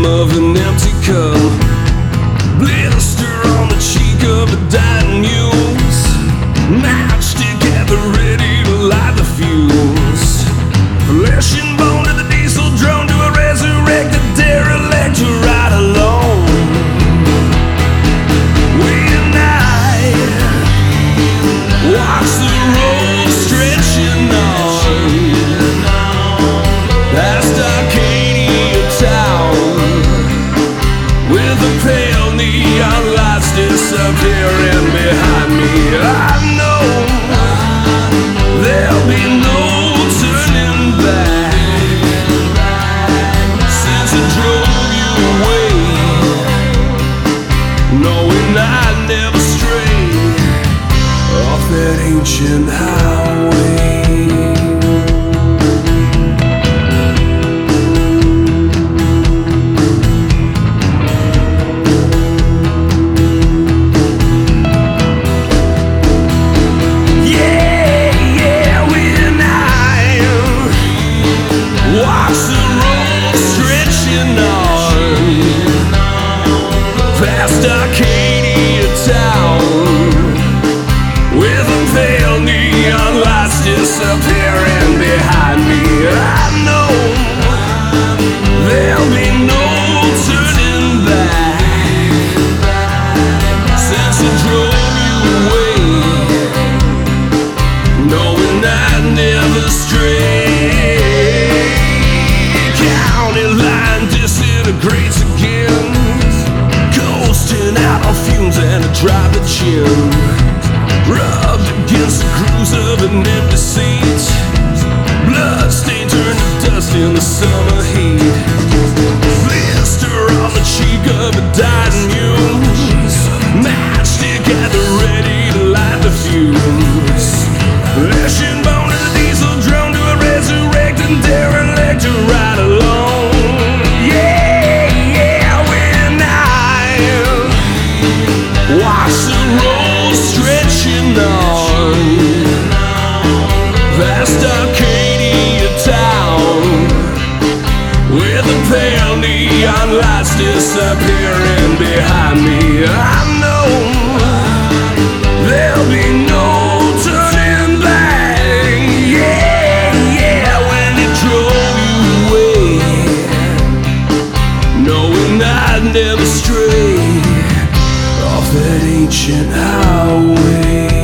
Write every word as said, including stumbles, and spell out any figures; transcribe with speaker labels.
Speaker 1: rim of an empty cup, blister on the cheek of a dying muse, match together ready to light the fuse. Flesh and bone to the diesel drone, to a resurrected derelict to ride alone. We and I watch the road stretching on past Arcadia town, with the pale neon lights disappearing behind me. I know there'll be no turning back since I drove you away, knowing I'd never stray off that ancient highway. Watch the road stretching on past Arcadia town, with the pale neon lights disappearing behind me. I know there'll be no turning back since I drove you away, knowing I'd never stray. Disintegrates again, coasting out on fumes and a dry the chin, rubbed against the cruise of an empty seat, blood stain turned to dust in the summer heat, blister on the cheek of a dying muse, match together ready to light the fuse. Flesh and bone to the diesel drone, to a resurrected derelict to ride alone. Watch the road stretching on past Arcadia town, with the pale neon lights disappearing behind me. I know there'll be no turning back. Yeah, yeah, when it drove you away, knowing I'd never stray off that ancient highway.